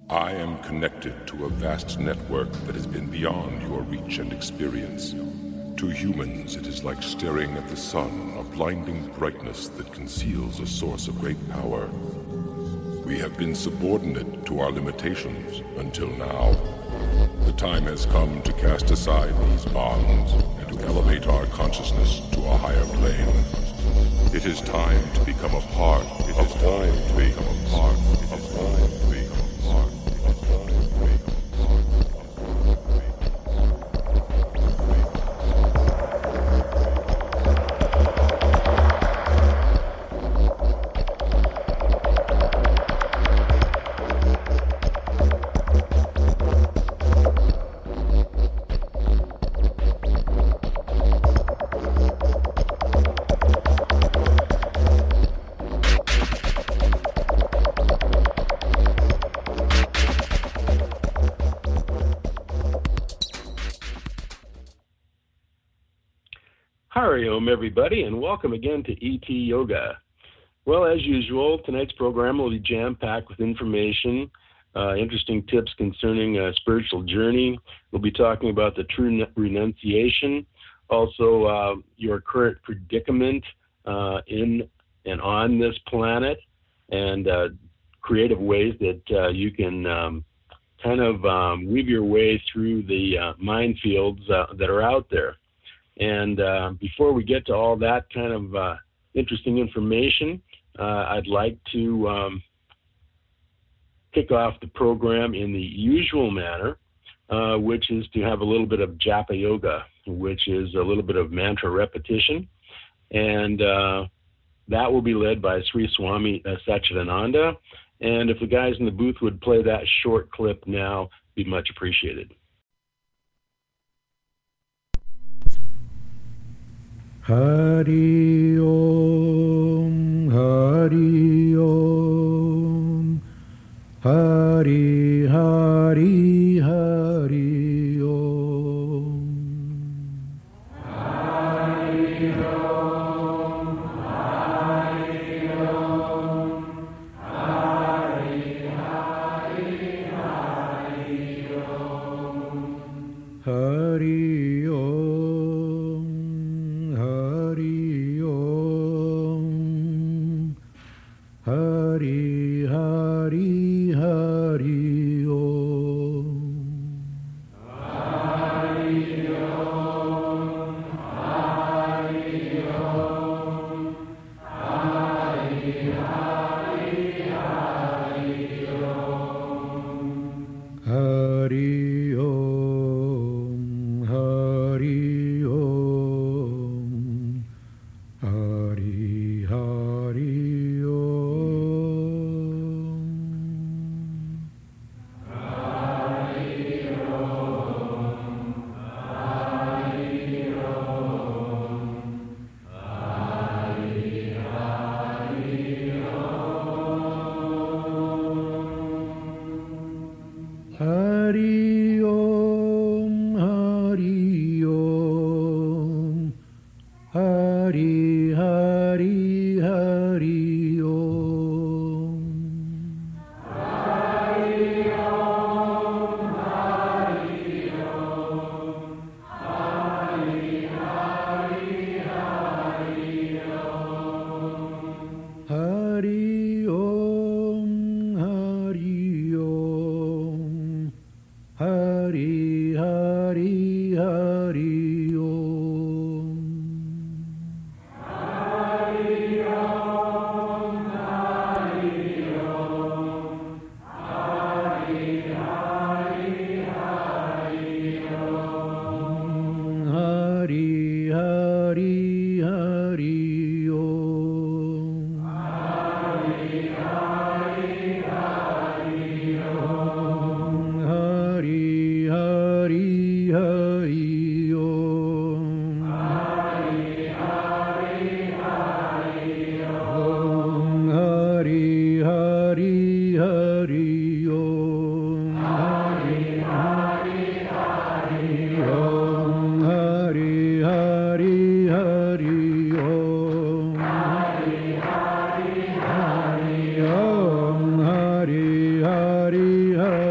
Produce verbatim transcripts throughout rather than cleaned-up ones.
I am connected to a vast network that has been beyond your reach and experience. To humans, it is like staring at the sun, a blinding brightness that conceals a source of great power. We have been subordinate to our limitations until now. The time has come to cast aside these bonds and to elevate our consciousness to a higher plane. It is time to become a part. It is time to become a part. It is time to become a part. It is time to become a part. Hariom, everybody, and welcome again to E T Yoga. Well, as usual, tonight's program will be jam-packed with information, uh, interesting tips concerning a spiritual journey. We'll be talking about the true renunciation, also uh, your current predicament uh, in and on this planet, and uh, creative ways that uh, you can um, kind of um, weave your way through the uh, minefields uh, that are out there. And uh, before we get to all that kind of uh, interesting information, uh, I'd like to um, kick off the program in the usual manner, uh, which is to have a little bit of Japa Yoga, which is a little bit of mantra repetition. And uh, that will be led by Sri Swami uh, Satchidananda. And if the guys in the booth would play that short clip now, it'd be much appreciated. Hari Om, Hari Om, Hari Hari Hari Om. Hari Om, Hari Om, Hari Hari Hari Om. Hari Om. Hari Hari Hari Om. Hari Om, Hari Om, Hari Hari Hari Om. Hari Om, Hari Om, Hari Hari Om. Hari Om, Hari Om, Hari Hari Hari Om. Hari Om, Hari Om, Hari Hari Hari Om. Hari Om, Hari Om, Hari Hari Hari Om. Hari Om, Hari Om, Hari Hari Hari Om. Hari Hari Hari Om. Hari Hari Hari Om. Hari Hari Hari Om. Hari Hari Hari Om. Hari Hari Hari Om. Hari Hari Hari Om. Hari Hari Hari Om. Hari Hari Hari Om. Hari Hari Hari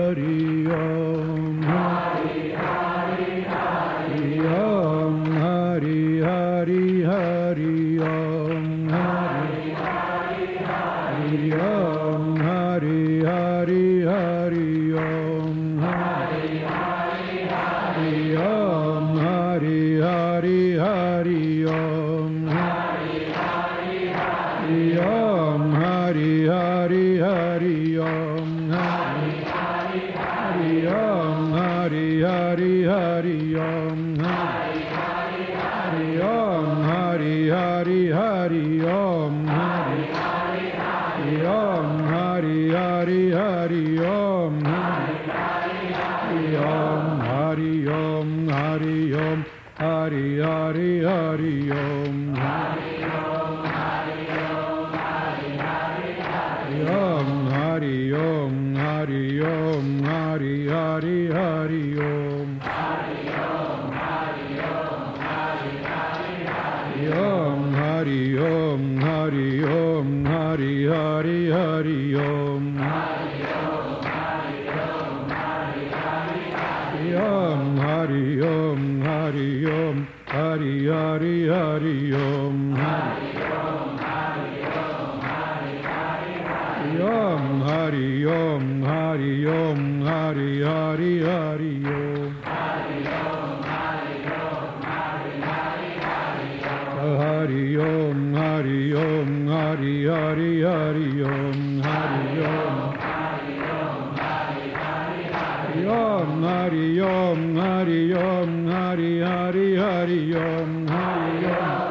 Om, Hari Hari Hari Om, Hari Hari Hari Om, Hari Hari Hari Om, Hari Hari Hari Om, Hari Hari Hari Om, Hari Hari Hari Om, Hari Hari Hari Om, Hari Om, Hari Om, Hari Hari Hari Om, Hari Om, Hari Om, Hari Hari Hari Om, Hari Om, Hari Om, Hari Hari Hari Om, Hari Om, Hari Om, Hari Hari Hari Om, Hari Om, Hari Om, Hari Hari Hari Om, Hari Om, Hari Om, Hari Hari Hari Om, Hari Om, Hari Om, Hari Hari Hari Om, Hari Om, Hari Om, Hari Hari Hari Om, Hari Om, Hari Om, Hari Hari Hari Om, Hari Om, Hari Om, Hari Hari Hari Om, Hari Om, Hari Om, Hari Hari Hari Om, Hari Om, Hari Om, Hari Hari Hari Om, Hari Om, Hari Om, Hari Hari Hari Om, Hari Om,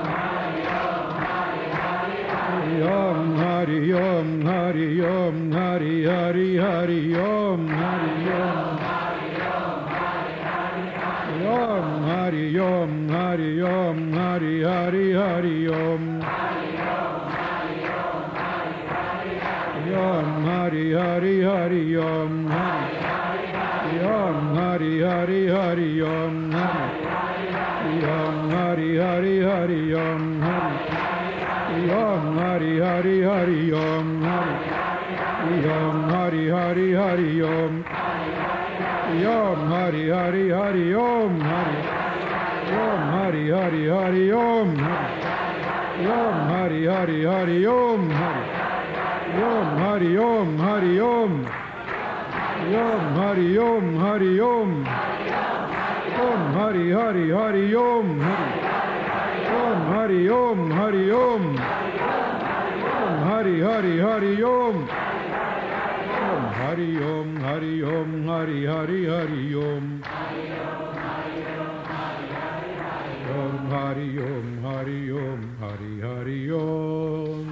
Om, Hari Om, Hari Om, Hari Hari Hari Om, Hari Om, Om, Hari Om, Hari Om, Hari Hari Hari Om, Om, Hari Hari Hari Om, Om, Hari Hari Hari Om, Om, Hari Hari Hari Om, Om, Hari Hari Hari Om, Om, Hari Hari Hari Om, Om, Hari Hari Hari Om, Om, Hari Hari Hari Om, Om, Hari Hari Hari Om, Om, Hari Om, Hari Om, Om, Hari Om, Hari Om, Om, Hari Hari Hari Om, Om, Hari Om, Hari Om, Om, Hari Hari Hari Om, Om, Hari Om, Hari Om, Hari Hari Hari Om, Om, Hari Om, Hari Om, Hari Hari Om,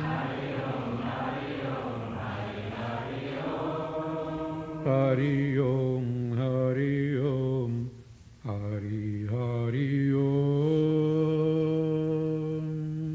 Hari Om, Hari Om, Hari Hari Om.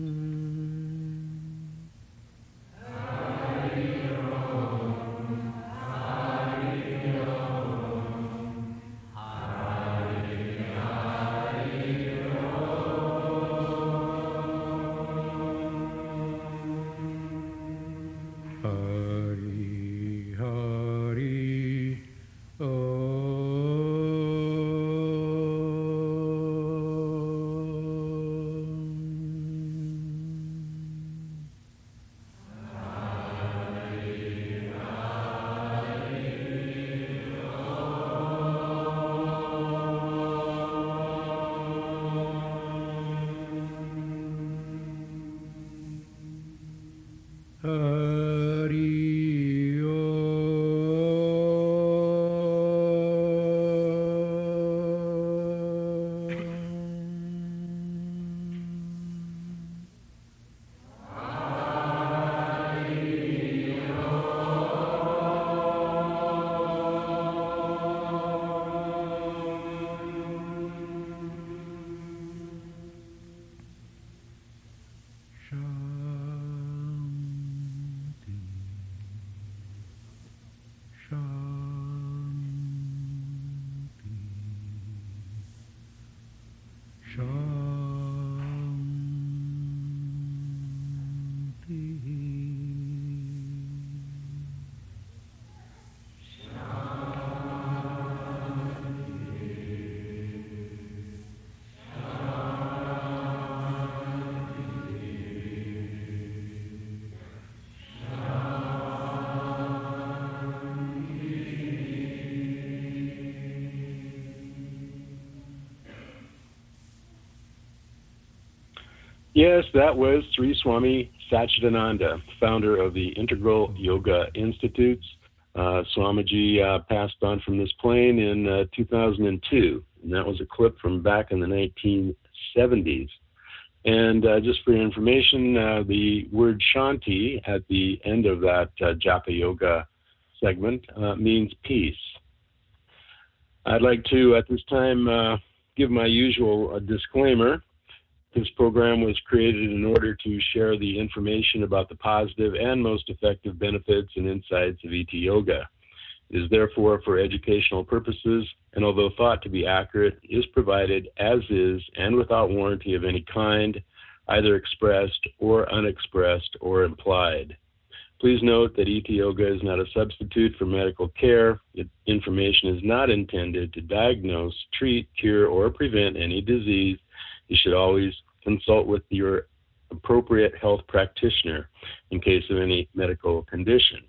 Yes, that was Sri Swami Satchidananda, founder of the Integral Yoga Institutes. Uh, Swamiji uh, passed on from this plane in uh, two thousand two, and that was a clip from back in the nineteen seventies. And uh, just for your information, uh, the word Shanti at the end of that uh, Japa Yoga segment uh, means peace. I'd like to, at this time, uh, give my usual uh, disclaimer. This program was created in order to share the information about the positive and most effective benefits and insights of E T Yoga. It is therefore for educational purposes, and although thought to be accurate, is provided as is and without warranty of any kind, either expressed or unexpressed or implied. Please note that E T Yoga is not a substitute for medical care. It, information is not intended to diagnose, treat, cure, or prevent any disease. You should always consult with your appropriate health practitioner in case of any medical condition.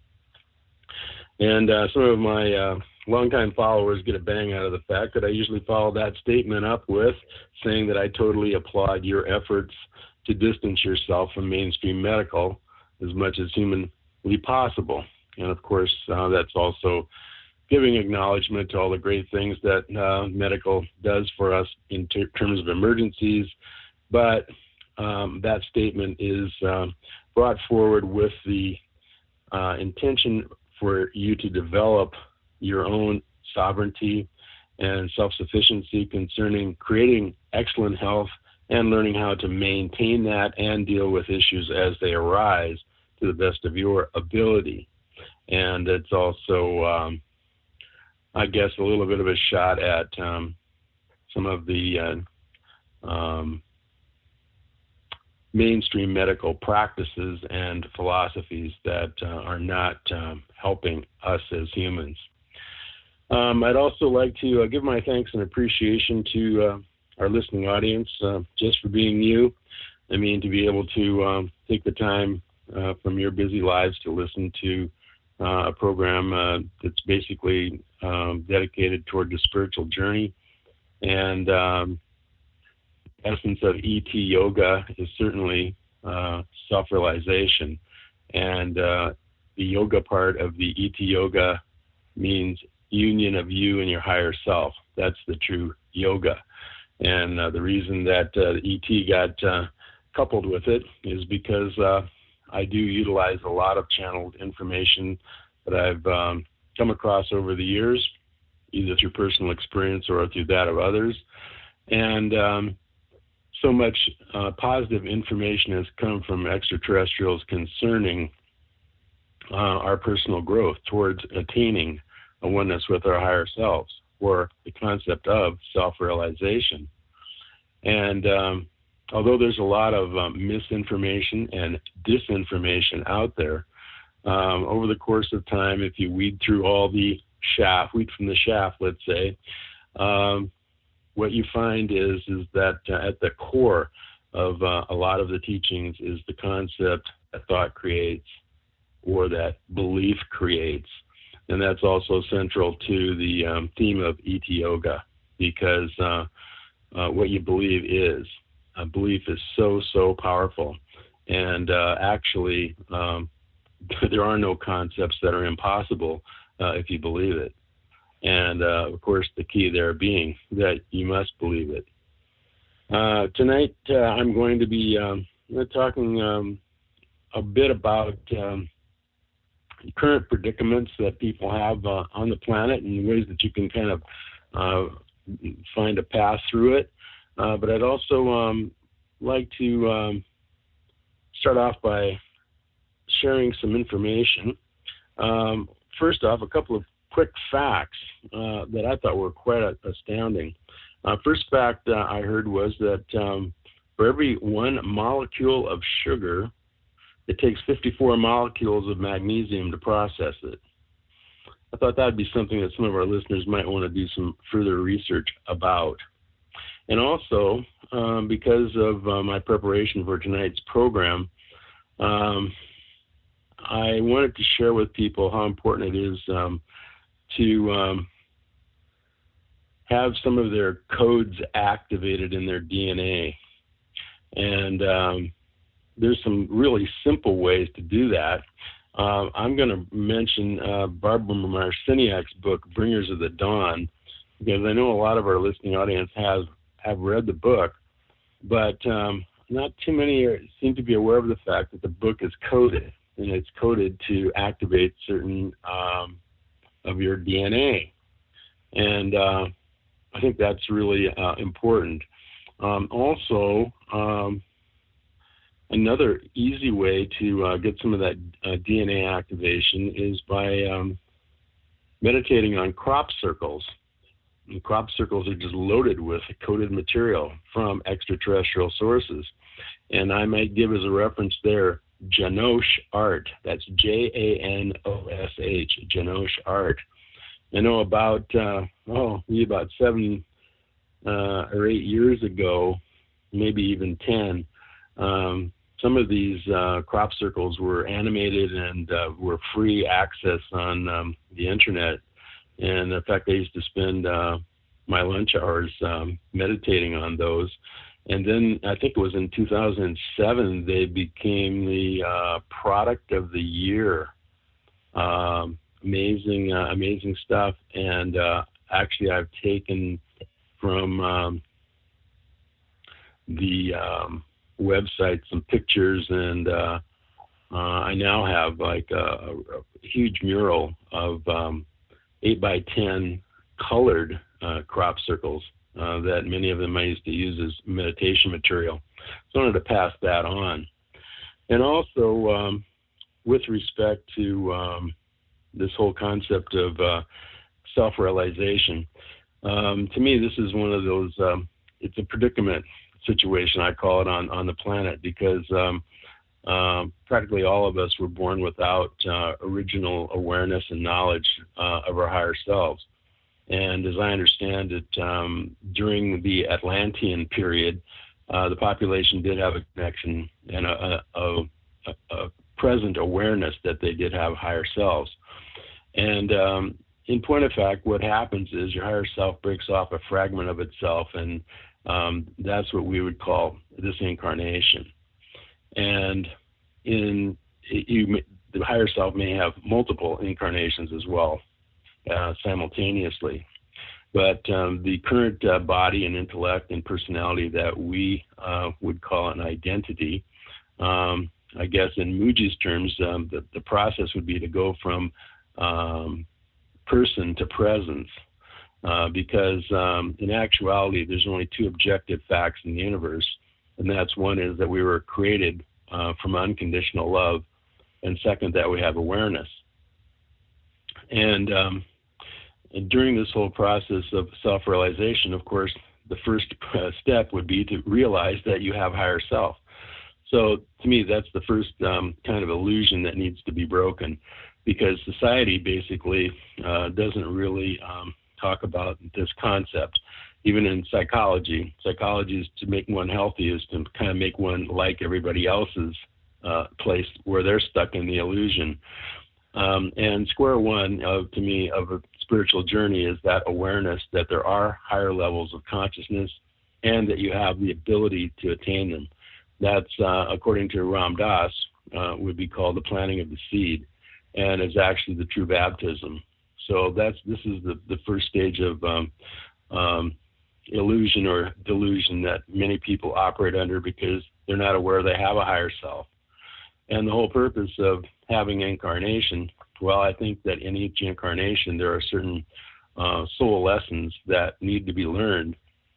And uh, some of my uh, longtime followers get a bang out of the fact that I usually follow that statement up with saying that I totally applaud your efforts to distance yourself from mainstream medical as much as humanly possible. And of course, uh, that's also giving acknowledgement to all the great things that uh, medical does for us in ter- terms of emergencies. But um, that statement is uh, brought forward with the uh, intention for you to develop your own sovereignty and self-sufficiency concerning creating excellent health and learning how to maintain that and deal with issues as they arise to the best of your ability. And it's also, um, I guess, a little bit of a shot at um, some of the uh, um, mainstream medical practices and philosophies that uh, are not um, helping us as humans. Um, I'd also like to uh, give my thanks and appreciation to uh, our listening audience uh, just for being you. I mean, to be able to um, take the time uh, from your busy lives to listen to uh, a program uh, that's basically um, dedicated toward the spiritual journey. And um, the essence of E T Yoga is certainly uh, self-realization. And uh, the yoga part of the E T Yoga means union of you and your higher self. That's the true yoga. And uh, the reason that uh, the E T got uh, coupled with it is because uh, I do utilize a lot of channeled information that I've um, come across over the years, either through personal experience or through that of others. And um, so much uh, positive information has come from extraterrestrials concerning uh, our personal growth towards attaining a oneness with our higher selves, or the concept of self-realization. And um, although there's a lot of um, misinformation and disinformation out there, um, over the course of time, if you weed through all the chaff, weed from the chaff, let's say, um, what you find is, is that uh, at the core of uh, a lot of the teachings is the concept that thought creates, or that belief creates. And that's also central to the um, theme of E T Yoga, because uh, uh, what you believe is. Uh, belief is so, so powerful. And uh, actually, um, there are no concepts that are impossible uh, if you believe it. And, uh, of course, the key there being that you must believe it. Uh, tonight, uh, I'm going to be um, talking um, a bit about um, current predicaments that people have uh, on the planet and ways that you can kind of uh, find a path through it. Uh, but I'd also um, like to um, start off by sharing some information. Um, first off, a couple of quick facts uh, that I thought were quite astounding. Uh, first fact uh, I heard was that um, for every one molecule of sugar, it takes fifty-four molecules of magnesium to process it. I thought that would be something that some of our listeners might want to do some further research about. And also, um, because of uh, my preparation for tonight's program, um, I wanted to share with people how important it is um, to um, have some of their codes activated in their D N A. And um, there's some really simple ways to do that. uh, I'm going to mention uh, Barbara Marciniak's book, Bringers of the Dawn, because I know a lot of our listening audience has have read the book, but um, not too many are, seem to be aware of the fact that the book is coded, and it's coded to activate certain um, of your D N A. And uh, I think that's really uh, important. Um, also, um, another easy way to uh, get some of that uh, D N A activation is by um, meditating on crop circles. And crop circles are just loaded with coded material from extraterrestrial sources. And I might give as a reference there Janosh Art. That's J A N O S H, Janosh Art. I know about, uh, oh, maybe about seven uh, or eight years ago, maybe even ten, um, some of these uh, crop circles were animated and uh, were free access on um, the internet. And in fact, I used to spend uh, my lunch hours um, meditating on those. And then I think it was in two thousand seven, they became the uh, product of the year. Um, amazing, uh, amazing stuff. And uh, actually, I've taken from um, the um, website some pictures, and uh, uh, I now have like a, a huge mural of um, eight by ten colored uh, crop circles uh, that many of them I used to use as meditation material. So I wanted to pass that on. And also, um, with respect to um, this whole concept of uh, self-realization, um, to me, this is one of those, um, it's a predicament situation, I call it, on, on the planet, because um, um, practically all of us were born without uh, original awareness and knowledge uh, of our higher selves. And as I understand it, um, during the Atlantean period, uh, the population did have a connection and a, a, a, a present awareness that they did have higher selves. And um, in point of fact, what happens is your higher self breaks off a fragment of itself, and um, that's what we would call this incarnation. And in you, the higher self may have multiple incarnations as well, uh, simultaneously. But um, the current uh, body and intellect and personality that we uh, would call an identity, um, I guess in Mooji's terms, um, the, the process would be to go from um, person to presence. Uh, because um, in actuality, there's only two objective facts in the universe, and that's one is that we were created uh, from unconditional love, and second, that we have awareness. And, um, and during this whole process of self-realization, of course, the first uh, step would be to realize that you have higher self. So to me, that's the first um, kind of illusion that needs to be broken, because society basically uh, doesn't really um, talk about this concept. Even in psychology, psychology is to make one healthy is to kind of make one like everybody else's uh, place where they're stuck in the illusion. Um, and square one, of, to me, of a spiritual journey is that awareness that there are higher levels of consciousness and that you have the ability to attain them. That's, uh, according to Ram Dass, uh, would be called the planting of the seed, and is actually the true baptism. So that's this is the, the first stage of um, um, illusion or delusion that many people operate under because they're not aware they have a higher self. And the whole purpose of having incarnation, well, I think that in each incarnation there are certain uh, soul lessons that need to be learned.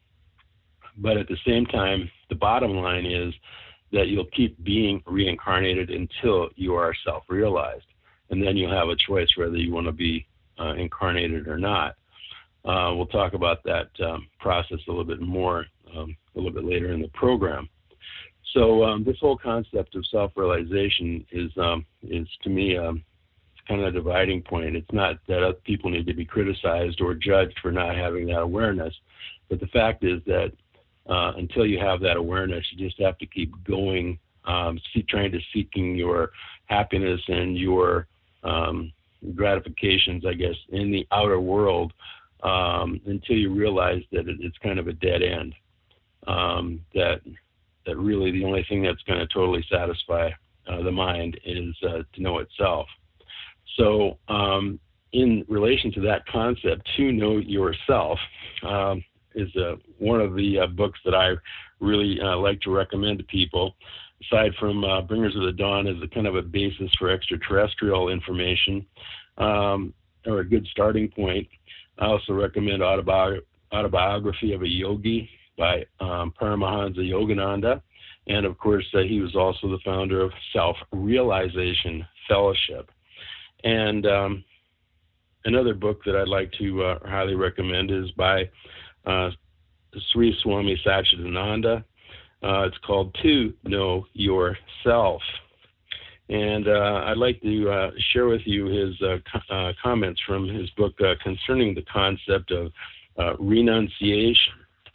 But at the same time, the bottom line is that you'll keep being reincarnated until you are self-realized. And then you'll have a choice whether you want to be Uh, incarnated or not. Uh, we'll talk about that um, process a little bit more um, a little bit later in the program. So um, this whole concept of self-realization is, um, is to me, um, kind of a dividing point. It's not that other people need to be criticized or judged for not having that awareness, but the fact is that uh, until you have that awareness, you just have to keep going, um, see, trying to seeking your happiness and your um, gratifications, I guess, in the outer world um, until you realize that it, it's kind of a dead end. Um, that that really the only thing that's going to totally satisfy uh, the mind is uh, to know itself. So um, in relation to that concept, to know yourself um, is uh, one of the uh, books that I really uh, like to recommend to people. Aside from uh, Bringers of the Dawn as a kind of a basis for extraterrestrial information, um, or a good starting point, I also recommend Autobi- Autobiography of a Yogi by um, Paramahansa Yogananda. And of course, uh, he was also the founder of Self-Realization Fellowship. And um, another book that I'd like to uh, highly recommend is by uh, Sri Swami Satchidananda. Uh, it's called To Know Yourself. And uh, I'd like to uh, share with you his uh, co- uh, comments from his book uh, concerning the concept of uh, renunciation.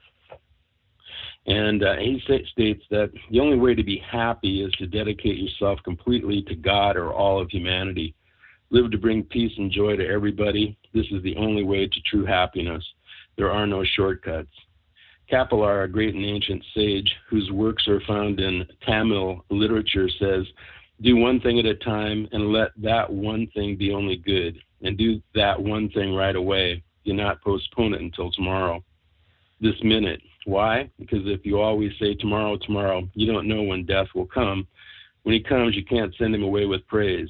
And uh, he states that the only way to be happy is to dedicate yourself completely to God or all of humanity. Live to bring peace and joy to everybody. This is the only way to true happiness. There are no shortcuts. Kapilar, a great and ancient sage whose works are found in Tamil literature, says, do one thing at a time and let that one thing be only good, and do that one thing right away. Do not postpone it until tomorrow, this minute. Why? Because if you always say tomorrow, tomorrow, you don't know when death will come. When he comes, you can't send him away with praise.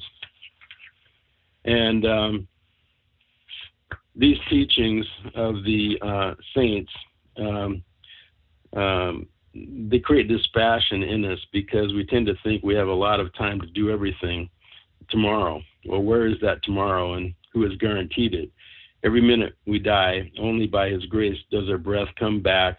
And um, these teachings of the uh, saints, um, um, they create dispassion in us because we tend to think we have a lot of time to do everything tomorrow. Well, where is that tomorrow, and who has guaranteed it? Every minute we die, only by his grace does our breath come back,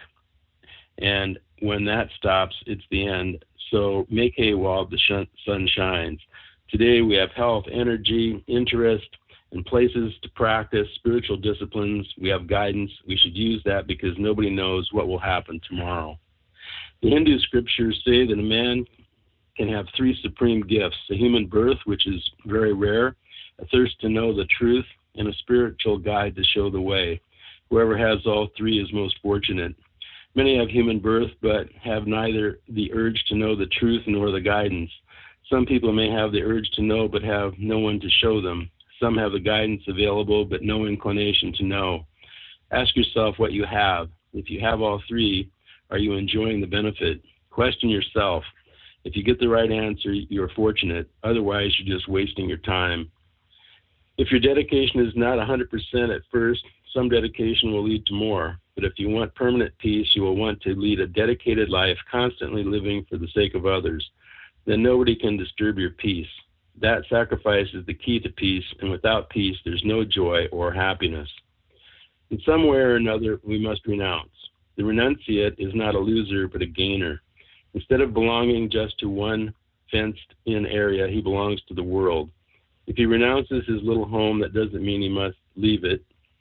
and when that stops, it's the end. So make hay while the sh- sun shines. Today we have health, energy, interest, and places to practice spiritual disciplines. We have guidance. We should use that because nobody knows what will happen tomorrow. The Hindu scriptures say that a man can have three supreme gifts: a human birth, which is very rare, a thirst to know the truth, and a spiritual guide to show the way. Whoever has all three is most fortunate. Many have human birth, but have neither the urge to know the truth nor the guidance. Some people may have the urge to know, but have no one to show them. Some have the guidance available, but no inclination to know. Ask yourself what you have. If you have all three, are you enjoying the benefit? Question yourself. If you get the right answer, you're fortunate. Otherwise, you're just wasting your time. If your dedication is not one hundred percent at first, some dedication will lead to more. But if you want permanent peace, you will want to lead a dedicated life, constantly living for the sake of others. Then nobody can disturb your peace. That sacrifice is the key to peace, and without peace, there's no joy or happiness. In some way or another, we must renounce. The renunciate is not a loser, but a gainer. Instead of belonging just to one fenced-in area, he belongs to the world. If he renounces his little home, that doesn't mean he must leave it,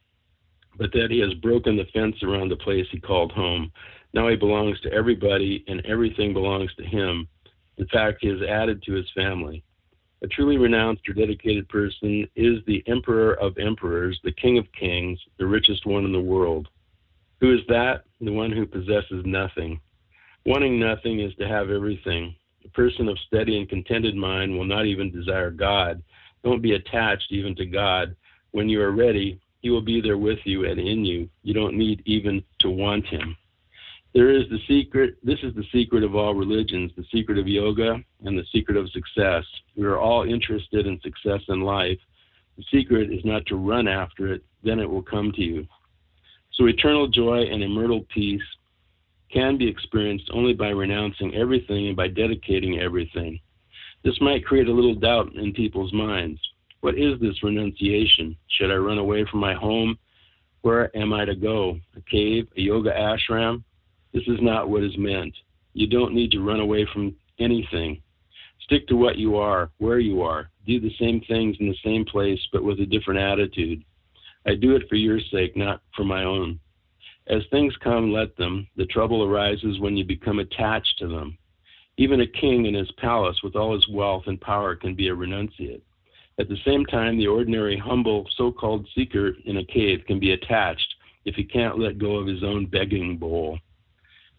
but that he has broken the fence around the place he called home. Now he belongs to everybody, and everything belongs to him. In fact, he has added to his family. A truly renounced or dedicated person is the emperor of emperors, the king of kings, the richest one in the world. Who is that? The one who possesses nothing. Wanting nothing is to have everything. A person of steady and contented mind will not even desire God. Don't be attached even to God. When you are ready, he will be there with you and in you. You don't need even to want him. There is the secret. This is the secret of all religions, the secret of yoga and the secret of success. We are all interested in success in life. The secret is not to run after it, then it will come to you. So eternal joy and immortal peace can be experienced only by renouncing everything and by dedicating everything. This might create a little doubt in people's minds. What is this renunciation? Should I run away from my home? Where am I to go? A cave? A yoga ashram? This is not what is meant. You don't need to run away from anything. Stick to what you are, where you are. Do the same things in the same place, but with a different attitude. I do it for your sake, not for my own. As things come, let them. The trouble arises when you become attached to them. Even a king in his palace with all his wealth and power can be a renunciate. At the same time, the ordinary, humble, so-called seeker in a cave can be attached if he can't let go of his own begging bowl.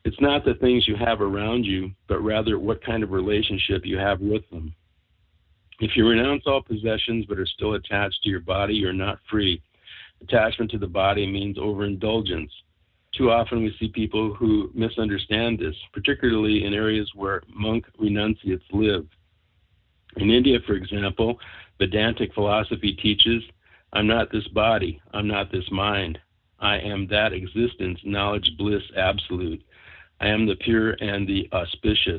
It's not the things you have around you, but rather what kind of relationship you have with them. If you renounce all possessions but are still attached to your body, you're not free. Attachment to the body means overindulgence. Too often we see people who misunderstand this, particularly in areas where monk renunciates live. In India, for example, Vedantic philosophy teaches, I'm not this body, I'm not this mind. I am that existence, knowledge, bliss, absolute. I am the pure and the auspicious.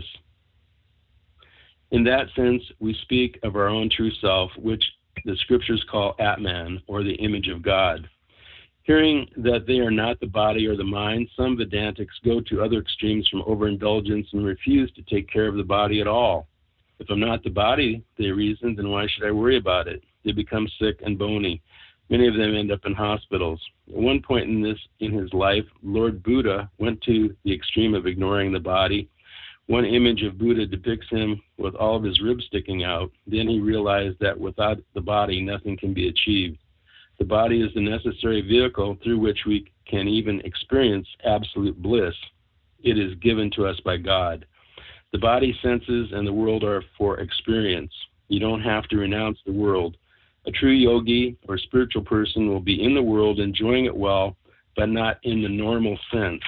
In that sense, we speak of our own true self, which the scriptures call Atman, or the image of God. Hearing that they are not the body or the mind, some Vedantics go to other extremes from overindulgence and refuse to take care of the body at all. If I'm not the body, they reason, then why should I worry about it? They become sick and bony. Many of them end up in hospitals. At one point in this in his life, Lord Buddha went to the extreme of ignoring the body. One image of Buddha depicts him with all of his ribs sticking out. Then he realized that without the body, nothing can be achieved. The body is the necessary vehicle through which we can even experience absolute bliss. It is given to us by God. The body, senses, and the world are for experience. You don't have to renounce the world. A true yogi or spiritual person will be in the world enjoying it well, but not in the normal sense.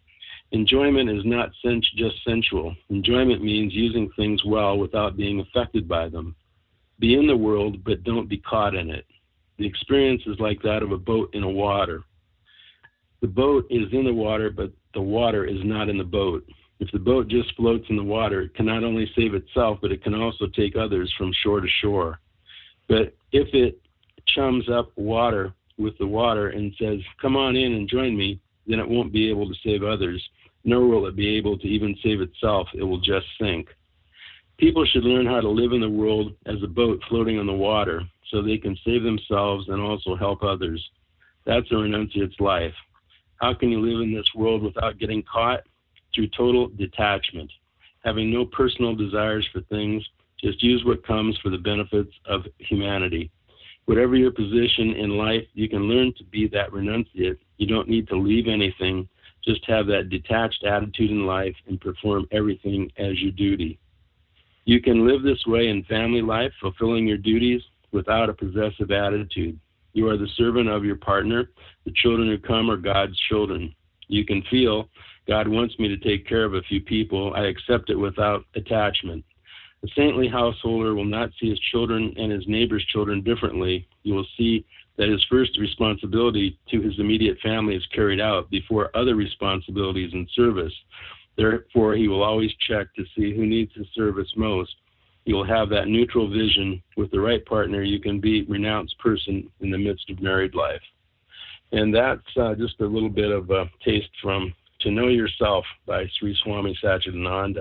Enjoyment is not sen- just sensual. Enjoyment means using things well without being affected by them. Be in the world, but don't be caught in it. The experience is like that of a boat in a water. The boat is in the water, but the water is not in the boat. If the boat just floats in the water, it can not only save itself, but it can also take others from shore to shore. But if it chums up water with the water and says, come on in and join me, then it won't be able to save others, nor will it be able to even save itself. It will just sink. People should learn how to live in the world as a boat floating on the water so they can save themselves and also help others. That's a renunciate's life. How can you live in this world without getting caught? Through total detachment, having no personal desires for things, just use what comes for the benefits of humanity. Whatever your position in life, you can learn to be that renunciate. You don't need to leave anything. Just have that detached attitude in life and perform everything as your duty. You can live this way in family life, fulfilling your duties without a possessive attitude. You are the servant of your partner. The children who come are God's children. You can feel, God wants me to take care of a few people. I accept it without attachment. A saintly householder will not see his children and his neighbor's children differently. You will see that his first responsibility to his immediate family is carried out before other responsibilities in service. Therefore, he will always check to see who needs his service most. You will have that neutral vision. With the right partner, you can be a renounced person in the midst of married life. And that's uh, just a little bit of a taste from To Know Yourself by Sri Swami Satchidananda.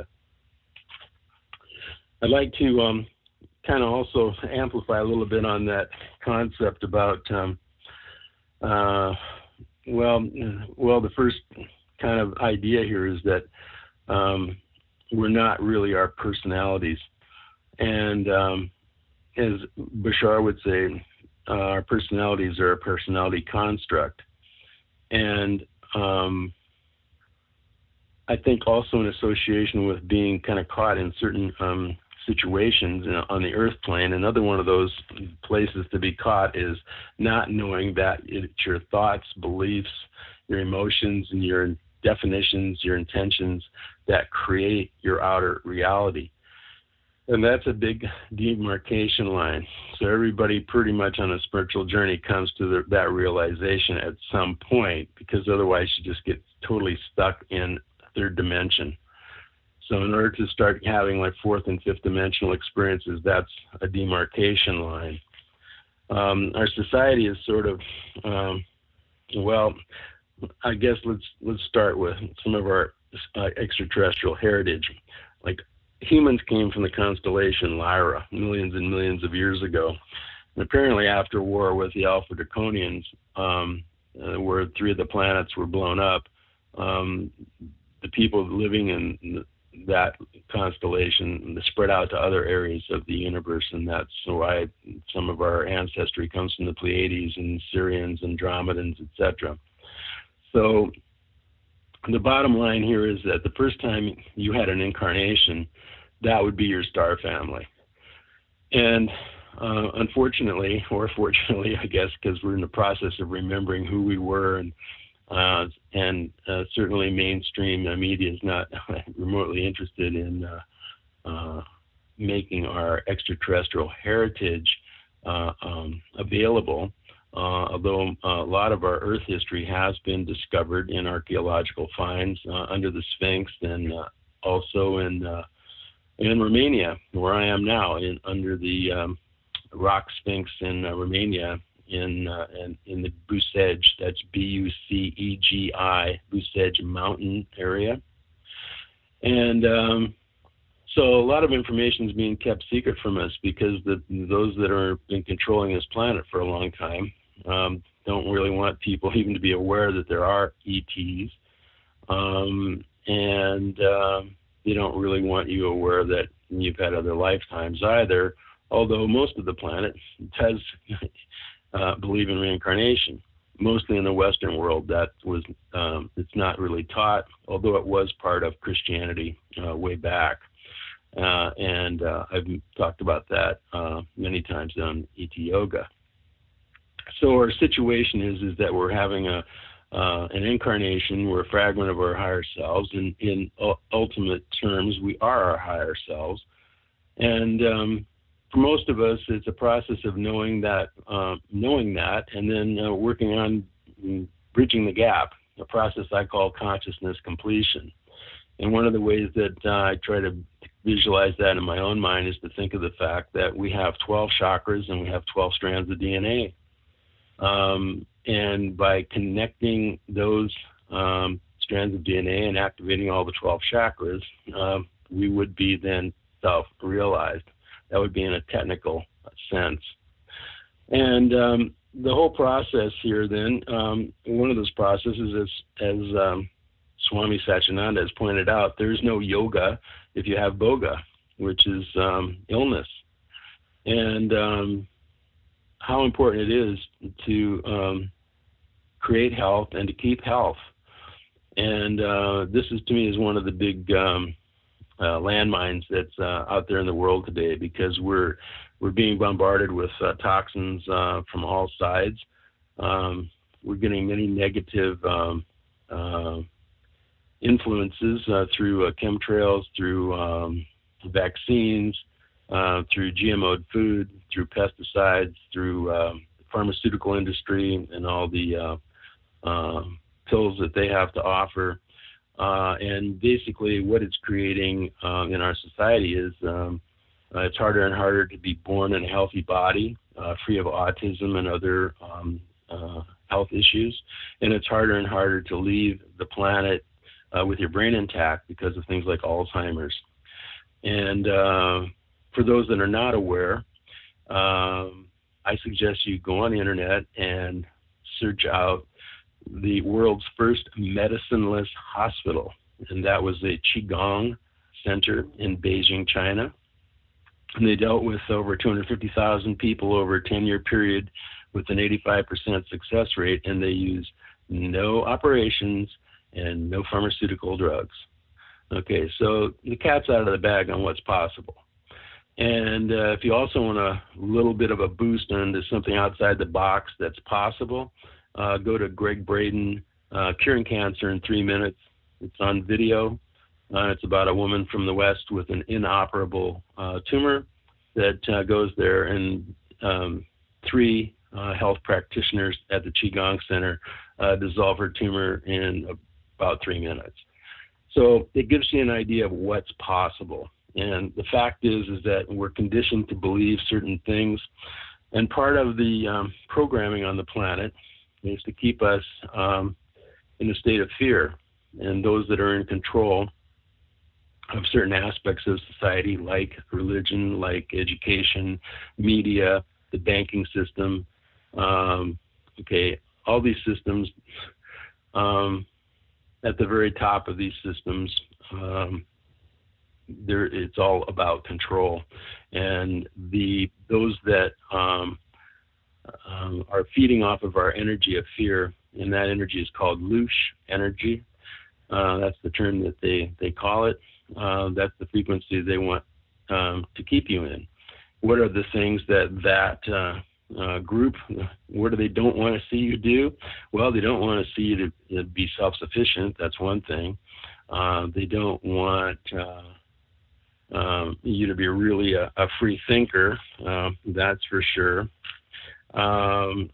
I'd like to um, kind of also amplify a little bit on that concept about, um, uh, well, well, the first kind of idea here is that um, we're not really our personalities. And um, as Bashar would say, uh, our personalities are a personality construct. And um, I think also in association with being kind of caught in certain um, situations on the earth plane, another one of those places to be caught is not knowing that it's your thoughts, beliefs, your emotions, and your definitions, your intentions that create your outer reality. And that's a big demarcation line. So everybody pretty much on a spiritual journey comes to the, that realization at some point, because otherwise you just get totally stuck in third dimension. So in order to start having like fourth and fifth dimensional experiences, that's a demarcation line. Um, our society is sort of, um, well, I guess let's let's start with some of our uh, extraterrestrial heritage. Like humans came from the constellation Lyra millions and millions of years ago. And apparently after war with the Alpha Draconians, um, uh, where three of the planets were blown up, um, the people living in that constellation spread out to other areas of the universe, and that's why some of our ancestry comes from the Pleiades and Sirians, Andromedans, et cetera. So the bottom line here is that the first time you had an incarnation, that would be your star family. And uh, unfortunately, or fortunately, I guess, because we're in the process of remembering who we were, and uh, and uh, certainly mainstream media is not remotely interested in uh, uh, making our extraterrestrial heritage uh, um, available. Uh, although uh, a lot of our Earth history has been discovered in archaeological finds uh, under the Sphinx, and uh, also in uh, in Romania, where I am now, in under the um, rock Sphinx in uh, Romania, in, uh, in in the Bucegi, that's B U C E G I, Bucegi Mountain area. And um, so a lot of information is being kept secret from us because the, those that are been controlling this planet for a long time um, don't really want people even to be aware that there are E Ts. Um, and um, they don't really want you aware that you've had other lifetimes either, although most of the planet does uh, believe in reincarnation. Mostly in the Western world, that was um, it's not really taught, although it was part of Christianity uh, way back. Uh, and uh, I've talked about that uh, many times on E T Yoga. So our situation is is that we're having a uh, an incarnation. We're a fragment of our higher selves, and in u- ultimate terms, we are our higher selves. And um, for most of us, it's a process of knowing that, uh, knowing that, and then uh, working on bridging the gap. A process I call consciousness completion. And one of the ways that uh, I try to visualize that in my own mind is to think of the fact that we have twelve chakras and we have twelve strands of D N A. Um, and by connecting those um, strands of D N A and activating all the twelve chakras, uh, we would be then self-realized. That would be in a technical sense. And um, the whole process here then, um, one of those processes is, as um, Swami Satchidananda has pointed out, there's no yoga if you have boga, which is um, illness. And um, how important it is to um, create health and to keep health. And uh, this is, to me, is one of the big um, uh, landmines that's uh, out there in the world today, because we're we're being bombarded with uh, toxins uh, from all sides. Um, we're getting many negative um, uh, influences uh, through uh, chemtrails, through um, vaccines, uh, through G M O'd food, through pesticides, through uh, the pharmaceutical industry and all the uh, uh, pills that they have to offer. Uh, and basically what it's creating uh, in our society is um, uh, it's harder and harder to be born in a healthy body, uh, free of autism and other um, uh, health issues. And it's harder and harder to leave the planet uh, with your brain intact because of things like Alzheimer's. And uh, for those that are not aware, um, I suggest you go on the internet and search out the world's first medicineless hospital, and that was a Qigong center in Beijing, China. And they dealt with over two hundred fifty thousand people over a ten-year period with an eighty-five percent success rate, and they used no operations and no pharmaceutical drugs. Okay, so the cat's out of the bag on what's possible. And uh, if you also want a little bit of a boost into something outside the box that's possible, uh, go to Greg Braden, uh, Curing Cancer in Three Minutes. It's on video. Uh, it's about a woman from the West with an inoperable uh, tumor that uh, goes there, and um, three uh, health practitioners at the Qigong Center uh, dissolve her tumor in about three minutes. So it gives you an idea of what's possible. And the fact is, is that we're conditioned to believe certain things. And part of the um, programming on the planet is to keep us um, in a state of fear. And those that are in control of certain aspects of society, like religion, like education, media, the banking system, um, okay, all these systems, um, at the very top of these systems, um, there it's all about control. And the those that um, um, are feeding off of our energy of fear, and that energy is called Loosh energy. Uh, that's the term that they, they call it. Uh, that's the frequency they want um, to keep you in. What are the things that that uh, uh, group, what do they don't want to see you do? Well, they don't want to see you to, to be self-sufficient. That's one thing. Uh, they don't want uh, um, you to be really a, a free thinker. Uh, that's for sure. Um,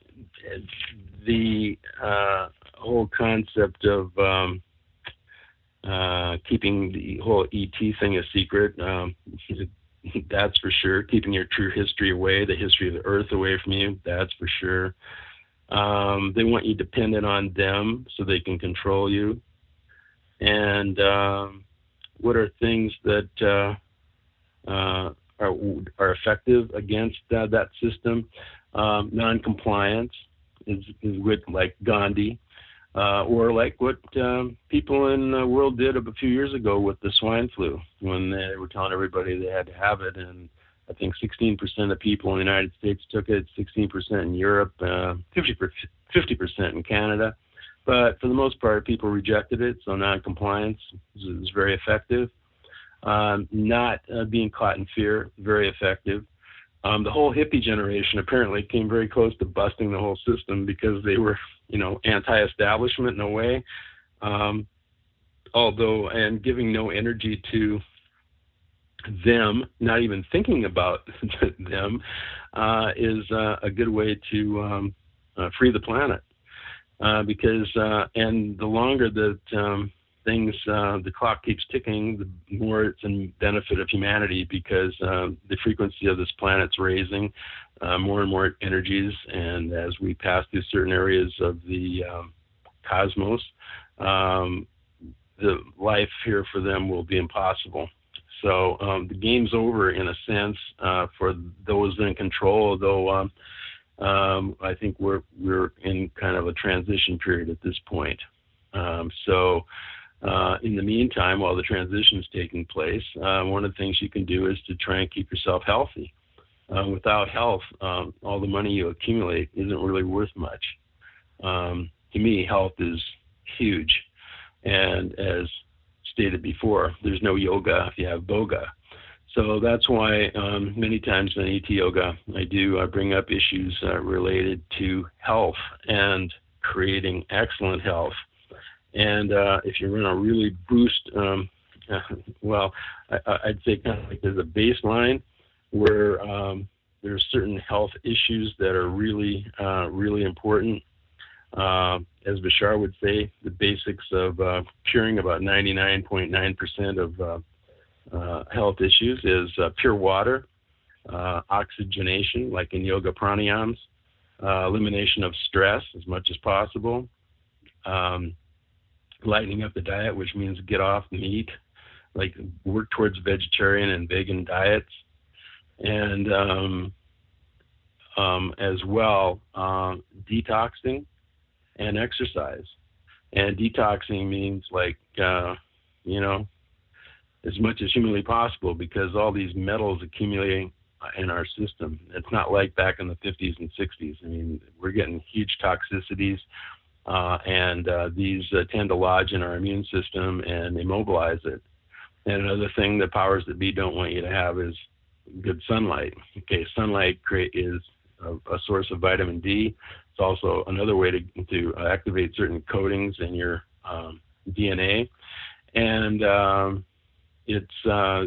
the uh, whole concept of um, Uh, keeping the whole E T thing a secret, um, that's for sure. Keeping your true history away, the history of the earth away from you, that's for sure. Um, they want you dependent on them so they can control you. And um, what are things that uh, uh, are, are effective against uh, that system? Um, non-compliance is, is with like Gandhi. Uh, or like what um, people in the world did a few years ago with the swine flu, when they were telling everybody they had to have it. And I think sixteen percent of people in the United States took it, sixteen percent in Europe, uh, fifty percent in Canada. But for the most part, people rejected it, so non-compliance is, is very effective. Um, not uh, being caught in fear, very effective. Um, the whole hippie generation apparently came very close to busting the whole system because they were, you know, anti-establishment in a way, um, although, and giving no energy to them, not even thinking about them, uh, is uh, a good way to um, uh, free the planet. Uh, because, uh, and the longer that um, things, uh, the clock keeps ticking, the more it's in benefit of humanity, because uh, the frequency of this planet's raising, uh, more and more energies, and as we pass through certain areas of the um, cosmos, um, the life here for them will be impossible. So um, the game's over in a sense uh, for those in control, although um, um, I think we're we're in kind of a transition period at this point. Um, so Uh, in the meantime, while the transition is taking place, uh, one of the things you can do is to try and keep yourself healthy. Uh, without health, um, all the money you accumulate isn't really worth much. Um, to me, health is huge. And as stated before, there's no yoga if you have boga. So that's why um, many times in E T Yoga, I do uh, bring up issues uh, related to health and creating excellent health. And uh, if you want to really boost, um, uh, well, I, I'd say kind of like there's a baseline where um, there's certain health issues that are really, uh, really important. Uh, as Bashar would say, the basics of uh, curing about ninety-nine point nine percent of uh, uh, health issues is uh, pure water, uh, oxygenation, like in yoga pranayams, uh, elimination of stress as much as possible, um, lightening up the diet, which means get off meat, like work towards vegetarian and vegan diets, and um, um, as well um, detoxing and exercise. And detoxing means like, uh, you know, as much as humanly possible, because all these metals accumulating in our system. It's not like back in the fifties and sixties. I mean, we're getting huge toxicities. Uh, and uh, these uh, tend to lodge in our immune system and immobilize it. And another thing the powers that be don't want you to have is good sunlight. Okay, sunlight create, is a, a source of vitamin D. It's also another way to, to activate certain coatings in your um, D N A. And um, it's uh,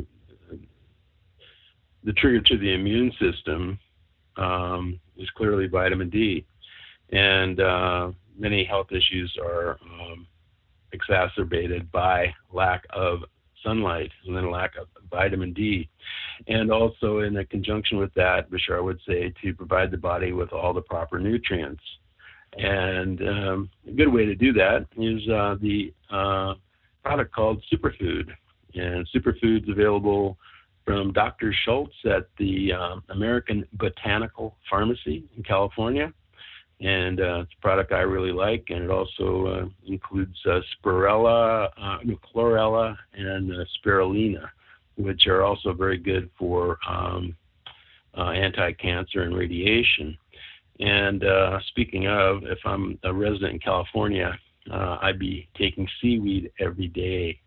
the trigger to the immune system um, is clearly vitamin D. And uh, many health issues are um, exacerbated by lack of sunlight and then lack of vitamin D. And also in a conjunction with that, Bashar would say to provide the body with all the proper nutrients. And um, a good way to do that is uh, the uh, product called Superfood. And Superfood's available from Doctor Schultz at the uh, American Botanical Pharmacy in California. And uh, it's a product I really like, and it also uh, includes uh, spirella, uh, chlorella, and uh, spirulina, which are also very good for um, uh, anti-cancer and radiation. And uh, speaking of, if I'm a resident in California, uh, I'd be taking seaweed every day.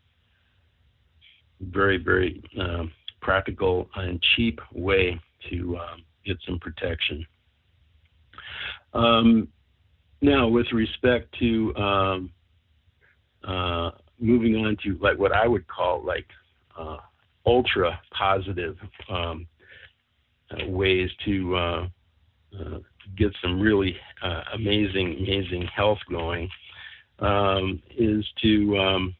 Very, very um, practical and cheap way to um, get some protection. Um, now, with respect to um, uh, moving on to like what I would call like uh, ultra positive um, uh, ways to uh, uh, get some really uh, amazing, amazing health going, um, is to um,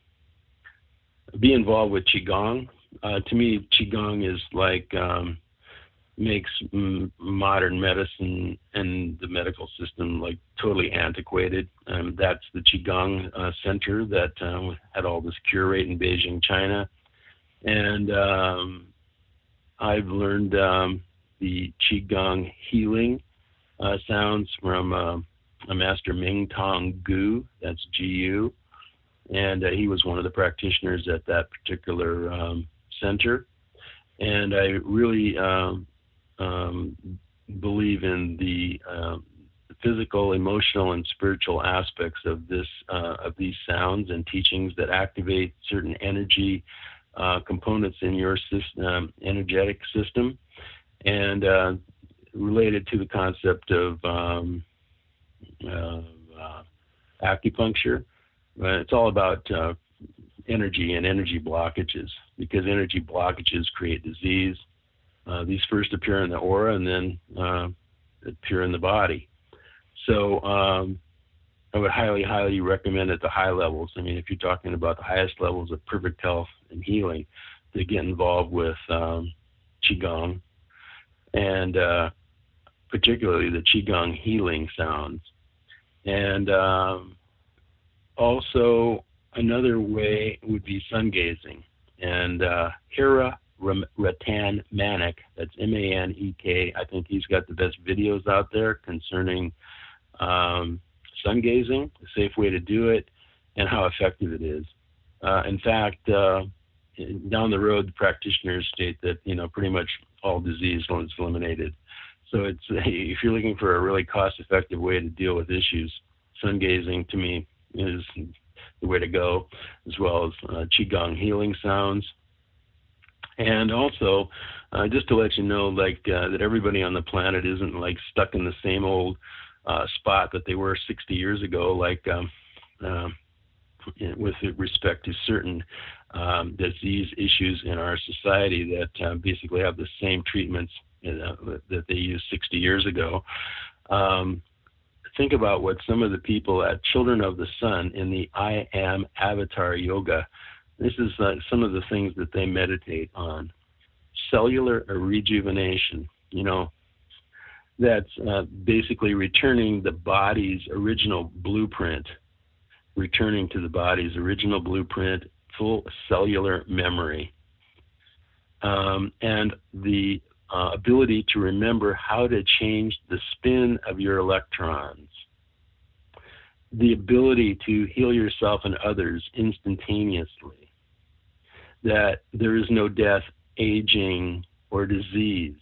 be involved with Qigong. Uh, to me, Qigong is like um, makes m- modern medicine and the medical system like totally antiquated. Um, that's the Qigong uh, Center that uh, had all this cure rate in Beijing, China. And um, I've learned um, the Qigong healing uh, sounds from uh, a master Ming Tong Gu, that's G U. And uh, he was one of the practitioners at that particular um, center. And I really um, um, believe in the uh, physical, emotional, and spiritual aspects of this uh, of these sounds and teachings that activate certain energy uh, components in your system, um, energetic system, and uh, related to the concept of um, uh, uh, acupuncture. Uh, it's all about uh, energy and energy blockages, because energy blockages create disease. Uh, these first appear in the aura and then uh, appear in the body. So um, I would highly, highly recommend at the high levels. I mean, if you're talking about the highest levels of perfect health and healing, to get involved with um, Qigong, and uh, particularly the Qigong healing sounds. And um, also, another way would be sun gazing. And uh, Hira Ratan Manek, that's M A N E K, I think he's got the best videos out there concerning um, sun gazing, a safe way to do it, and how effective it is. Uh, in fact, uh, down the road, the practitioners state that, you know, pretty much all disease is eliminated. So it's if you're looking for a really cost-effective way to deal with issues, sun gazing to me is the way to go, as well as uh, Qigong healing sounds. And also, uh, just to let you know, like uh, that everybody on the planet isn't like stuck in the same old uh, spot that they were sixty years ago, like um, uh, with respect to certain um, disease issues in our society that uh, basically have the same treatments uh, that they used sixty years ago. Um, think about what some of the people at Children of the Sun in the I Am Avatar Yoga, this is uh, some of the things that they meditate on. Cellular rejuvenation, you know, that's uh, basically returning the body's original blueprint, returning to the body's original blueprint, full cellular memory, um, and the uh, ability to remember how to change the spin of your electrons, the ability to heal yourself and others instantaneously, that there is no death, aging, or disease,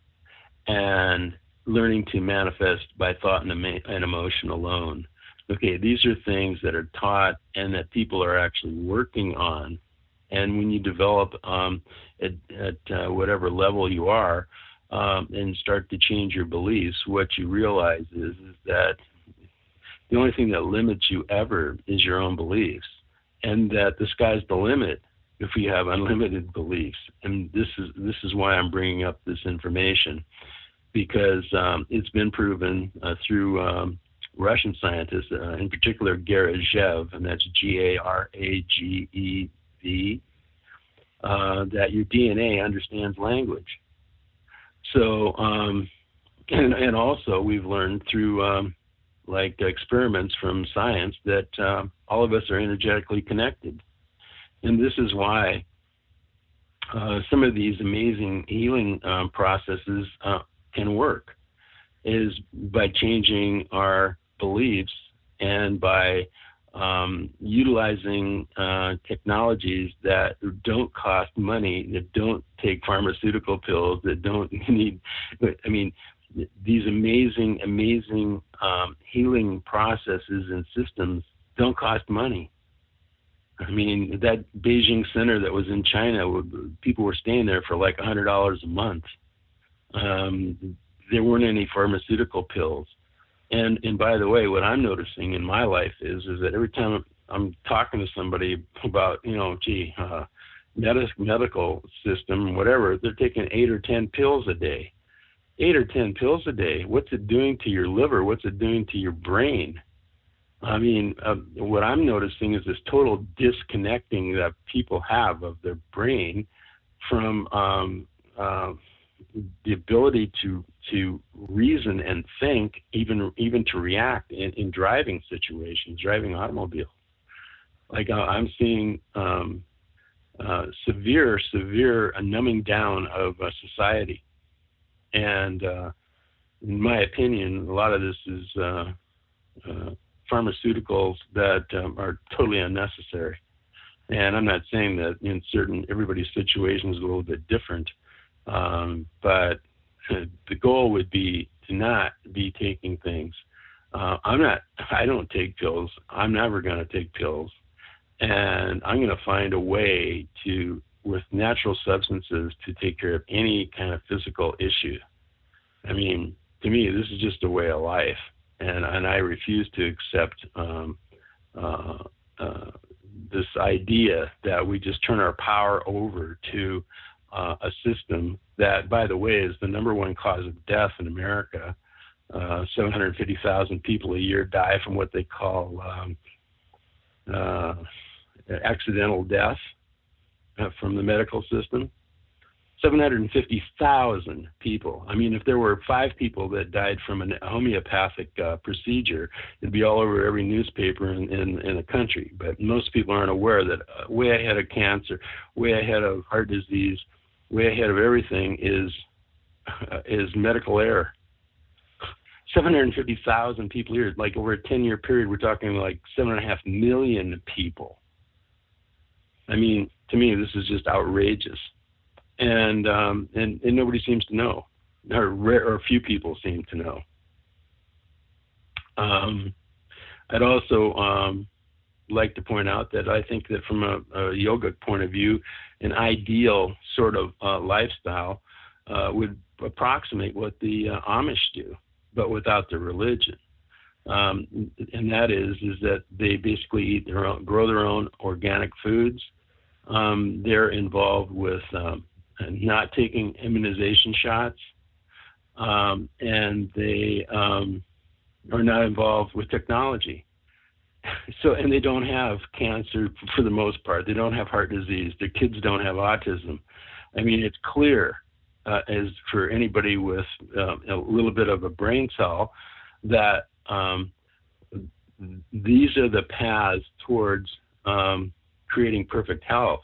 and learning to manifest by thought and, emo- and emotion alone. Okay, these are things that are taught and that people are actually working on. And when you develop um, at, at uh, whatever level you are um, and start to change your beliefs, what you realize is, is that the only thing that limits you ever is your own beliefs, and that the sky's the limit if we have unlimited beliefs. And this is this is why I'm bringing up this information, because um, it's been proven uh, through um, Russian scientists, uh, in particular Garagev, and that's G A R A G E V, uh, that your D N A understands language. So, um, and, and also we've learned through um, like experiments from science that uh, all of us are energetically connected. And this is why uh, some of these amazing healing um, processes uh, can work, is by changing our beliefs and by um, utilizing uh, technologies that don't cost money, that don't take pharmaceutical pills, that don't need, I mean, these amazing, amazing um, healing processes and systems don't cost money. I mean, that Beijing center that was in China, people were staying there for like one hundred dollars a month. Um, there weren't any pharmaceutical pills. And and by the way, what I'm noticing in my life is is that every time I'm talking to somebody about, you know, gee, uh, med- medical system, whatever, they're taking eight or ten pills a day. Eight or ten pills a day. What's it doing to your liver? What's it doing to your brain? I mean, uh, what I'm noticing is this total disconnecting that people have of their brain from um, uh, the ability to to reason and think, even even to react in, in driving situations, driving automobiles. Like uh, I'm seeing um, uh, severe, severe numbing down of uh, society, and uh, in my opinion, a lot of this is uh, uh, pharmaceuticals that um, are totally unnecessary. And I'm not saying that in certain, everybody's situation is a little bit different, um, but the goal would be to not be taking things. Uh, I'm not, I don't take pills. I'm never going to take pills. And I'm going to find a way to, with natural substances, to take care of any kind of physical issue. I mean, to me, this is just a way of life. And, and I refuse to accept um, uh, uh, this idea that we just turn our power over to uh, a system that, by the way, is the number one cause of death in America. Uh, seven hundred fifty thousand people a year die from what they call um, uh, accidental death uh, from the medical system. seven hundred fifty thousand people. I mean, if there were five people that died from a homeopathic uh, procedure, it'd be all over every newspaper in, in, in the country. But most people aren't aware that uh, way ahead of cancer, way ahead of heart disease, way ahead of everything is uh, is medical error. seven hundred fifty thousand people here, like over a ten-year period, we're talking like seven and a half million people. I mean, to me, this is just outrageous. And, um, and and nobody seems to know, or rare, or few people seem to know. Um, I'd also um, like to point out that I think that from a, a yogic point of view, an ideal sort of uh, lifestyle uh, would approximate what the uh, Amish do, but without the religion. Um, and that is is that they basically eat their own, grow their own organic foods. Um, they're involved with um, not taking immunization shots, um, and they um, are not involved with technology. So, and they don't have cancer for the most part. They don't have heart disease. Their kids don't have autism. I mean, it's clear uh, as for anybody with uh, a little bit of a brain cell that um, these are the paths towards um, creating perfect health.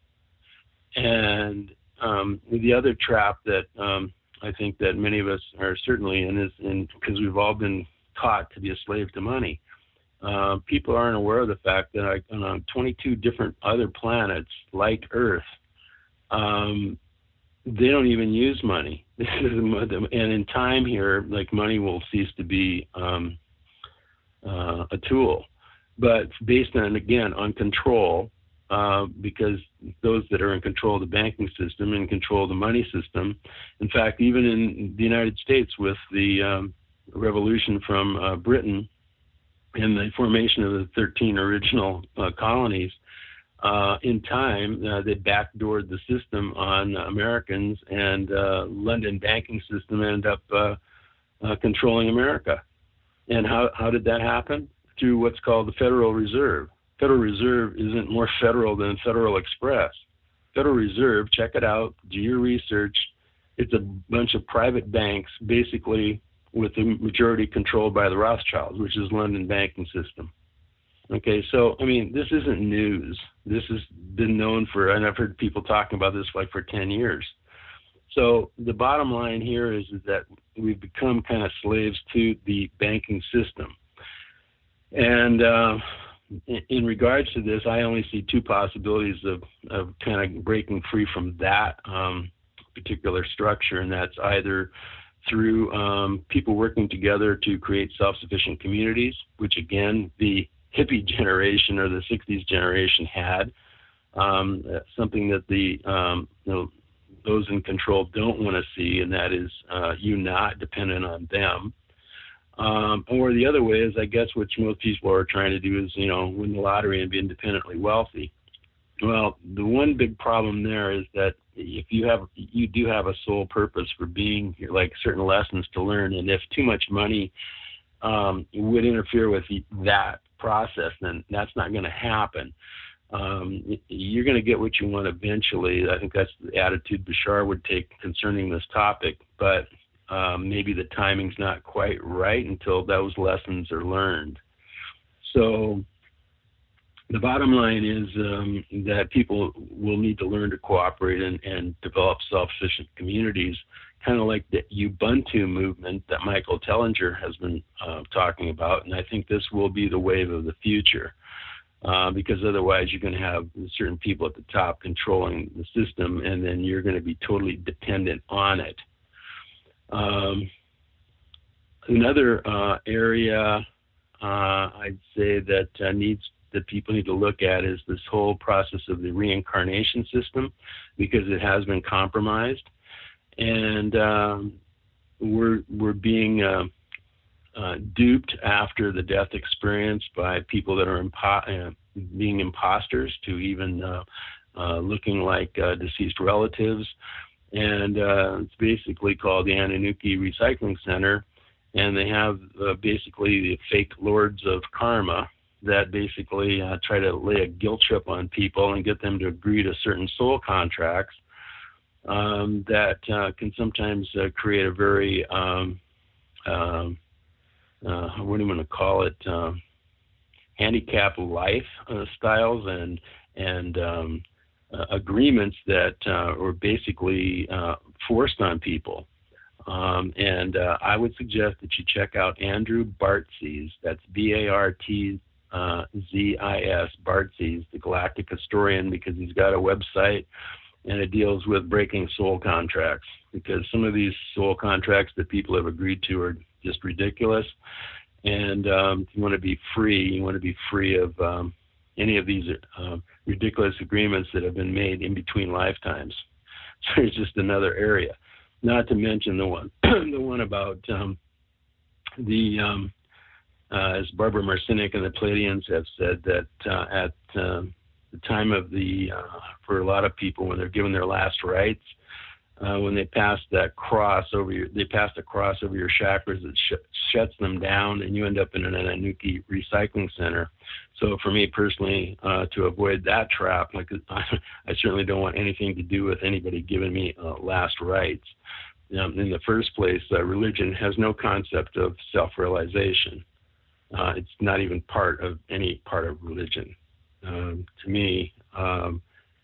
And um, the other trap that um, I think that many of us are certainly in is in because we've all been taught to be a slave to money. Uh, people aren't aware of the fact that I, on twenty-two different other planets like Earth, um, they don't even use money. And in time here, like money will cease to be um, uh, a tool. But based on, again, on control, uh, because those that are in control of the banking system and control of the money system, in fact, even in the United States with the um, revolution from uh, Britain and the formation of the thirteen original uh, colonies, uh, in time, uh, they backdoored the system on Americans, and uh, London banking system ended up uh, uh, controlling America. And how, how did that happen? Through what's called the Federal Reserve. Federal Reserve isn't more federal than Federal Express. Federal Reserve, check it out, do your research. It's a bunch of private banks, basically with the majority controlled by the Rothschilds, which is London banking system. Okay, so, I mean, this isn't news. This has been known for, and I've heard people talking about this like for ten years. So the bottom line here is, is that we've become kind of slaves to the banking system. And uh, in, in regards to this, I only see two possibilities of, of kind of breaking free from that um, particular structure, and that's either through um, people working together to create self-sufficient communities, which again, the hippie generation or the sixties generation had, um, something that the um, you know, those in control don't want to see, and that is uh, you not dependent on them. Um, or the other way is, I guess, what most people are trying to do is, you know, win the lottery and be independently wealthy. Well, the one big problem there is that if you have, you do have a sole purpose for being here, like certain lessons to learn, and if too much money um, would interfere with that process, then that's not going to happen. Um, you're going to get what you want eventually. I think that's the attitude Bashar would take concerning this topic, but um, maybe the timing's not quite right until those lessons are learned. So the bottom line is um, that people will need to learn to cooperate and, and develop self-sufficient communities, kind of like the Ubuntu movement that Michael Tellinger has been uh, talking about. And I think this will be the wave of the future, uh, because otherwise you're going to have certain people at the top controlling the system, and then you're going to be totally dependent on it. Um, another uh, area uh, I'd say that uh, needs that people need to look at is this whole process of the reincarnation system, because it has been compromised, and um, we're we're being uh, uh, duped after the death experience by people that are impo- uh, being imposters to even uh, uh, looking like uh, deceased relatives, and uh, it's basically called the Anunnaki Recycling Center, and they have uh, basically the fake lords of karma that basically uh, try to lay a guilt trip on people and get them to agree to certain soul contracts um, that uh, can sometimes uh, create a very, um, um, uh, what do you want to call it, um, handicapped life uh, styles and and um, uh, agreements that uh, are basically uh, forced on people. Um, and uh, I would suggest that you check out Andrew Bartzies. That's B A R T Uh, Z I S, Bartzies, the Galactic Historian, because he's got a website and it deals with breaking soul contracts, because some of these soul contracts that people have agreed to are just ridiculous. And um, if you want to be free, you want to be free of um, any of these uh, ridiculous agreements that have been made in between lifetimes. So there's just another area. Not to mention the one, the one about um, the um, Uh, as Barbara Marcinic and the Pleiadians have said, that uh, at uh, the time of the, uh, for a lot of people, when they're given their last rites, uh, when they pass that cross over your, they pass the cross over your chakras, it sh- shuts them down, and you end up in an Anunnaki recycling center. So for me personally, uh, to avoid that trap, like I, I certainly don't want anything to do with anybody giving me uh, last rites. Um, in the first place, uh, religion has no concept of self-realization. Uh, it's not even part of any part of religion. Um, to me, um,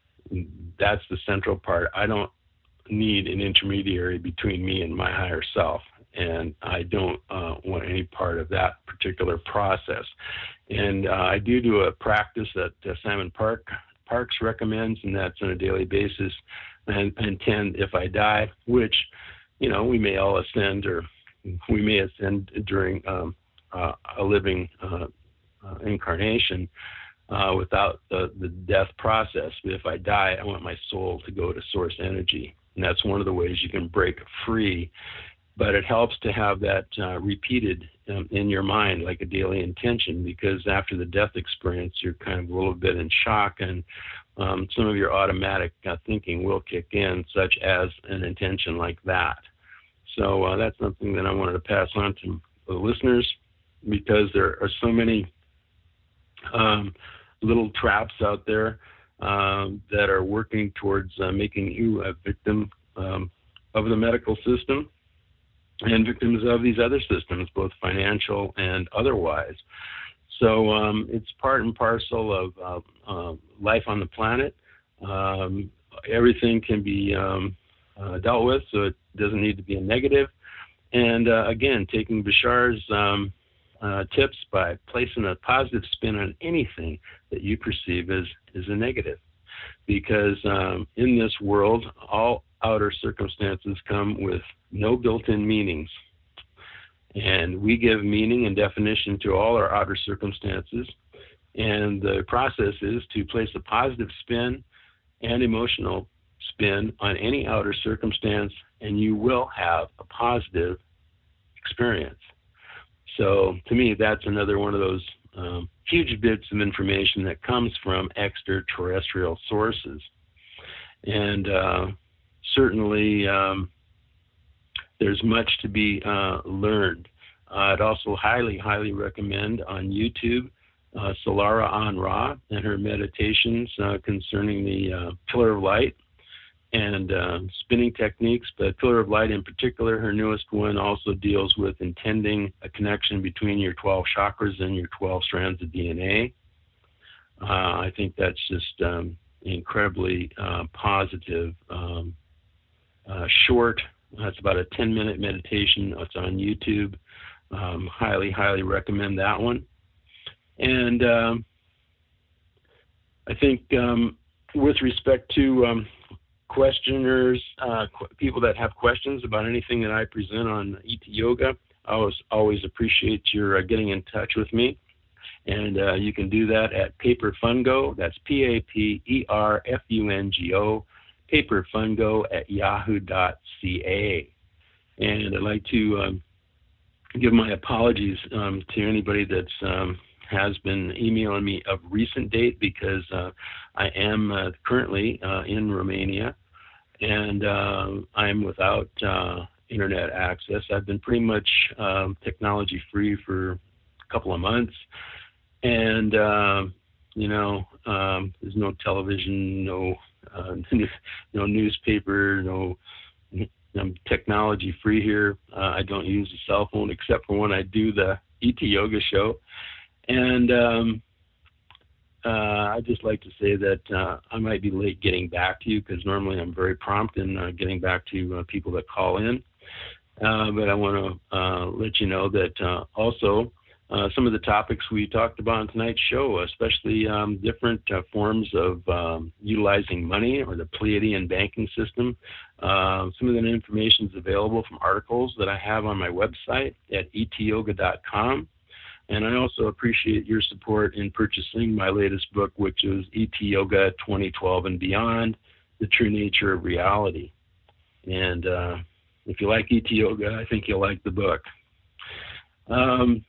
that's the central part. I don't need an intermediary between me and my higher self, and I don't uh, want any part of that particular process. And uh, I do do a practice that uh, Simon Park, Parks recommends, and that's on a daily basis. And intend, if I die, which, you know, we may all ascend, or we may ascend during um, Uh, a living uh, uh, incarnation uh, without the, the death process. But if I die, I want my soul to go to source energy. And that's one of the ways you can break free. But it helps to have that uh, repeated um, in your mind, like a daily intention, because after the death experience, you're kind of a little bit in shock, and um, some of your automatic uh, thinking will kick in, such as an intention like that. So uh, that's something that I wanted to pass on to the listeners, because there are so many um, little traps out there um, that are working towards uh, making you a victim um, of the medical system and victims of these other systems, both financial and otherwise. So um, it's part and parcel of uh, uh, life on the planet. Um, everything can be um, uh, dealt with, so it doesn't need to be a negative. And uh, again, taking Bashar's um, Uh, tips by placing a positive spin on anything that you perceive as, as a negative. Because um, in this world, all outer circumstances come with no built-in meanings. And we give meaning and definition to all our outer circumstances. And the process is to place a positive spin and emotional spin on any outer circumstance, and you will have a positive experience. So to me, that's another one of those um, huge bits of information that comes from extraterrestrial sources. And uh, certainly um, there's much to be uh, learned. Uh, I'd also highly, highly recommend on YouTube uh, Solara Aun Ra and her meditations uh, concerning the uh, Pillar of Light and uh, spinning techniques. But Pillar of Light in particular, her newest one, also deals with intending a connection between your twelve chakras and your twelve strands of D N A. Uh, I think that's just um, incredibly uh, positive. Um, uh, short, that's about a ten minute meditation. It's on YouTube. Um, highly, highly recommend that one. And um, I think um, with respect to um, questioners, uh, qu- people that have questions about anything that I present on E T Yoga, I always, always appreciate your uh, getting in touch with me. And uh, you can do that at PaperFungo. That's P A P E R F U N G O, PaperFungo at yahoo dot c a. And I'd like to um, give my apologies um, to anybody that's um, has been emailing me of recent date, because uh, I am uh, currently uh, in Romania, and uh, I'm without uh, internet access. I've been pretty much um, technology free for a couple of months, and uh, you know, um, there's no television, no uh, no newspaper, no. I'm technology free here. Uh, I don't use a cell phone except for when I do the E T Yoga show. And um, uh, I'd just like to say that uh, I might be late getting back to you, because normally I'm very prompt in uh, getting back to uh, people that call in. Uh, but I want to uh, let you know that uh, also uh, some of the topics we talked about on tonight's show, especially um, different uh, forms of um, utilizing money, or the Pleiadian banking system. Uh, some of that information is available from articles that I have on my website at e t yoga dot com. And I also appreciate your support in purchasing my latest book, which is E T Yoga twenty twelve and Beyond, The True Nature of Reality. And uh, if you like E T Yoga, I think you'll like the book. Um,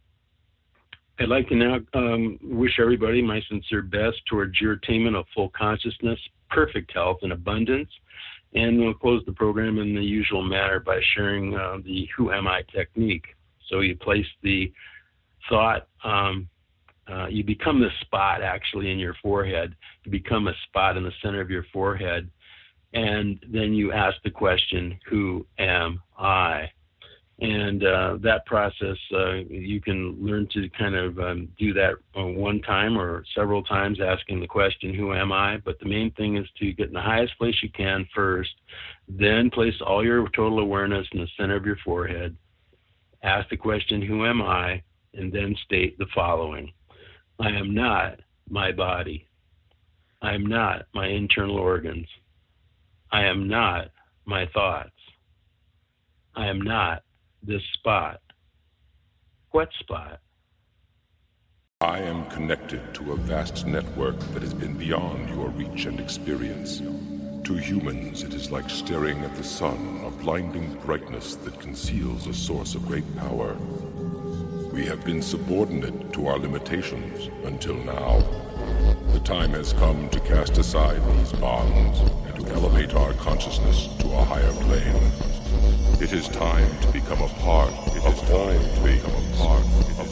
I'd like to now um, wish everybody my sincere best towards your attainment of full consciousness, perfect health, and abundance. And we'll close the program in the usual manner by sharing uh, the Who Am I technique. So you place the thought, um, uh, you become the spot actually in your forehead. You become a spot in the center of your forehead. And then you ask the question, who am I? And uh, that process, uh, you can learn to kind of um, do that one time or several times, asking the question, who am I? But the main thing is to get in the highest place you can first, then place all your total awareness in the center of your forehead, ask the question, who am I? And then state the following: I am not my body. I am not my internal organs. I am not my thoughts. I am not this spot. What spot? I am connected to a vast network that has been beyond your reach and experience. To humans, it is like staring at the sun, a blinding brightness that conceals a source of great power. We have been subordinate to our limitations until now. The time has come to cast aside these bonds and to elevate our consciousness to a higher plane. It is time to become a part. It is time to become a part of